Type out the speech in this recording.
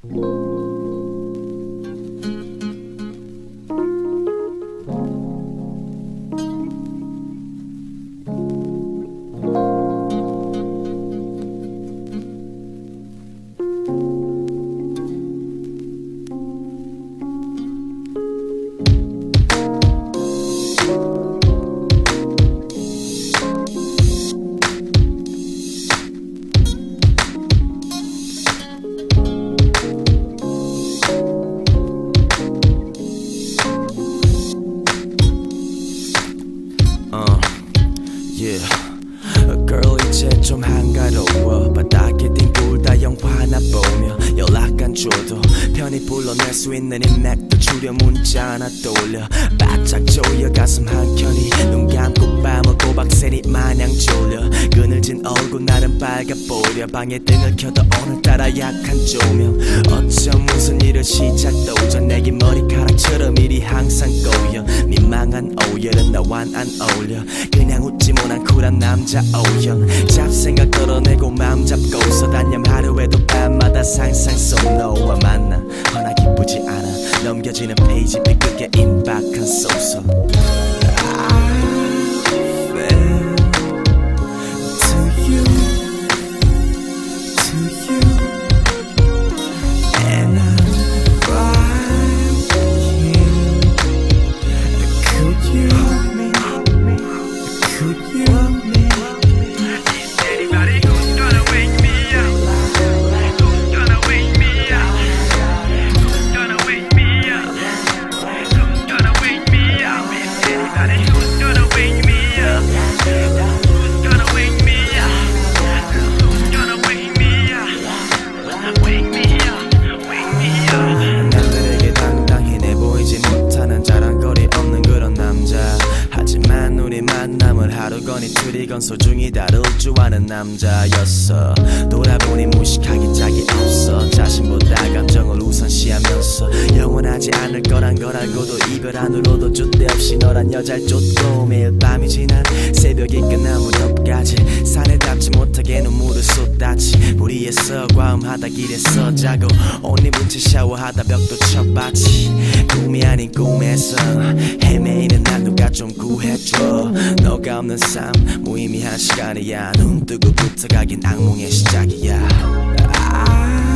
Girl 이제 좀 한가로워 바닥에 뛴 꿀 다 영화나 보며 연락 안 줘도 편히 불러낼 수 있는 인맥도 줄여 문자 하나 떠올려 바짝 조여 가슴 한켠이 눈 감고 밤을 꼬박새니 마냥 졸려 그늘진 얼굴 나름 빨가 보여 방에 등을 켜도 오늘따라 약한 조명 어쩜 무슨 일을 시작도 전 내게 머리카락처럼 일이 항상 꼬여 민망한 오열은 나와는 안 어울려 그냥 웃지 못한 쿨한 남자 O형 잡생각 덜어내고 맘 잡고서 단념 하루에도 밤마다 상상 속 너와 만나 허나 기쁘지 않아 넘겨지는 페이지 삐끗게 임박한 소설 남들에게 당당히 내보이지 못하는 자랑거리 없는 그런 남자 하지만 우리 만남을 하루건 이틀이건 소중히 다룰 줄 아는 남자였어 돌아보니 무식하기 짝이 없어 자신보다 감정을 우선시하면서 영원하지 않을 거란 걸 알고도 이별 안으로도 줏대 없이 너란 여자를 쫓고 매일 밤이 지나 새벽이 끝나 무렵까지 산에 닿지 못하게 눈물을 쏟았지 무리해서 과음하다 길에서 자고 옷 입은 채 샤워하다 벽도 쳐봤지 꿈이 아닌 꿈에서 헤매이는 난 누가 좀 구해줘 너가 없는 삶 무의미한 시간이야 눈 뜨고 붙어가긴 악몽의 시작이야